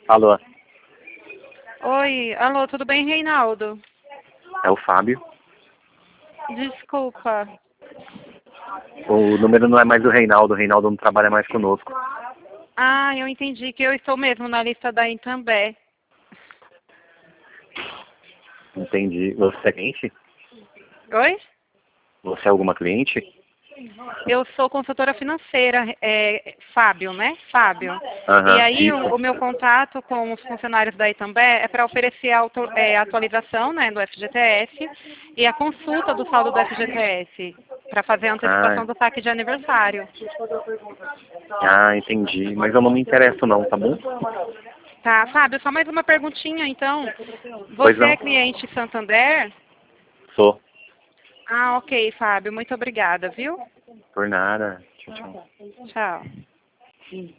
Alô, Oi, alô, tudo bem, Reinaldo? é o Fábio. Desculpa. O número não é mais do Reinaldo, o Reinaldo não trabalha mais conosco. Ah, eu entendi que eu estou mesmo na lista da Itambé. Entendi. Você é cliente? Oi? Você é alguma cliente? Eu sou consultora financeira, Fábio, né? Fábio. E Aham, aí o meu isso. contato com os funcionários da Itambé é para oferecer atualização, né, do FGTS e a consulta do saldo do FGTS para fazer a antecipação Ah, do saque de aniversário. entendi. Mas eu não me interesso não, tá bom? Tá, Fábio, só mais uma perguntinha, então. Pois Você não. é cliente Santander? Sou. Ah, ok, Fábio. Muito obrigada, viu? Por nada. Tchau, tchau. Tchau.